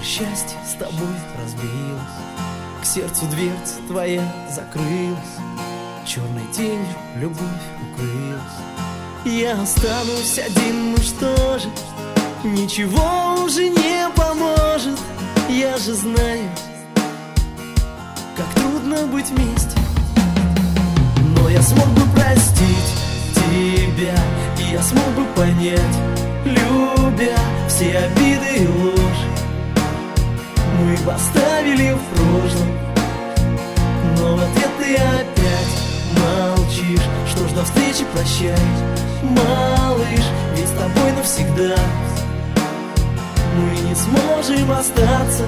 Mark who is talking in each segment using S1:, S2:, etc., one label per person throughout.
S1: счастье с тобой разбилось, к сердцу дверца твоя закрылась, черной тенью любовь укрылась. Я останусь один, ну что же, ничего уже не поможет. Я же знаю, как трудно быть вместе, но я смог бы простить тебя, и я смог бы понять, любя все обиды и ложь. Мы бы оставили в прошлом, но в ответ ты опять молчишь. Что ж, до встречи, прощай, малыш, ведь с тобой навсегда мы не сможем остаться.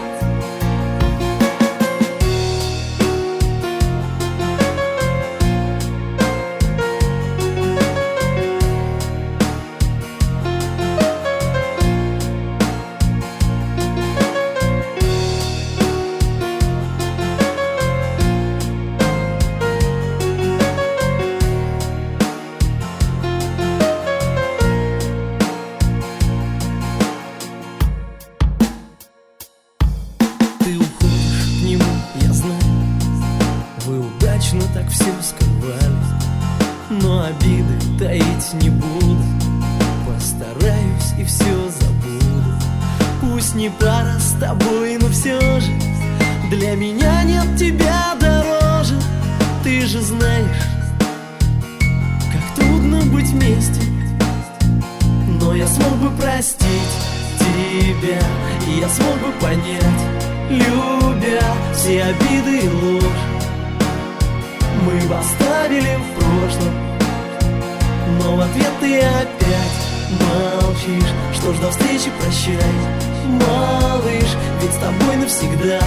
S1: Вы удачно так все скрывали, но обиды таить не буду. Постараюсь и все забуду. Пусть не пара с тобой, но все же для меня нет тебя дороже. Ты же знаешь, как трудно быть вместе, но я смог бы простить тебя, и я смог бы понять, любя все обиды и ложь. Мы бы оставили в прошлом, но в ответ ты опять молчишь. Что ж, до встречи, прощай, малыш, ведь с тобой навсегда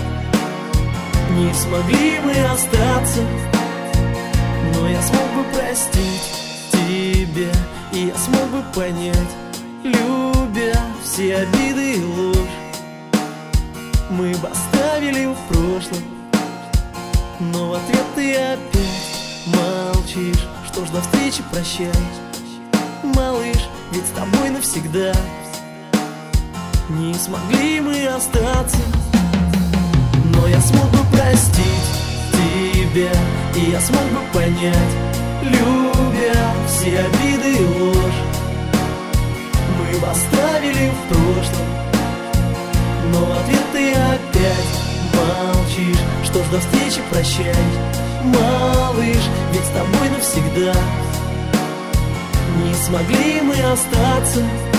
S1: не смогли мы остаться. Но я смог бы простить тебя, и я смог бы понять, любя все обиды и ложь. Мы бы оставили в прошлом, но в ответ ты опять молчишь. Что ж, до встречи, прощай, малыш, ведь с тобой навсегда не смогли мы остаться. Но я смог бы простить тебя, и я смог бы понять, любя все обиды и ложь. Мы бы оставили в прошлом, но в ответ ты опять молчишь. Что ж, до встречи, прощай, малыш, ведь с тобой навсегда не смогли мы остаться.